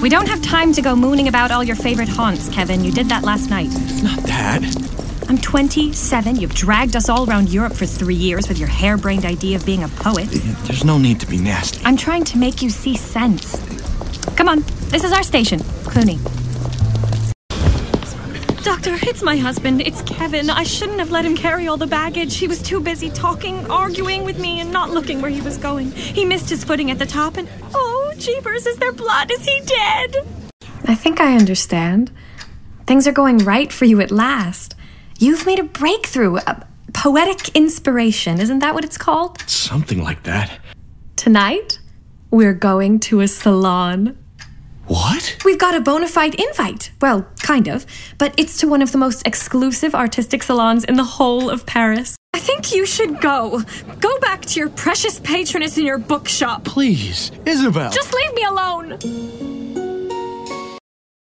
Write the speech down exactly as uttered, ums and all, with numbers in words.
We don't have time to go mooning about all your favorite haunts, Kevin. You did that last night. It's not that. I'm twenty-seven. You've dragged us all around Europe for three years with your harebrained idea of being a poet. There's no need to be nasty. I'm trying to make you see sense. Come on, this is our station, Cluny. Doctor, it's my husband. It's Kevin. I shouldn't have let him carry all the baggage. He was too busy talking, arguing with me, and not looking where he was going. He missed his footing at the top, and oh, jeepers, is there blood? Is he dead? I think I understand. Things are going right for you at last. You've made a breakthrough, a poetic inspiration. Isn't that what it's called? Something like that. Tonight, we're going to a salon. What? We've got a bona fide invite. Well, kind of. But it's to one of the most exclusive artistic salons in the whole of Paris. I think you should go. Go back to your precious patroness in your bookshop. Please, Isabel. Just leave me alone.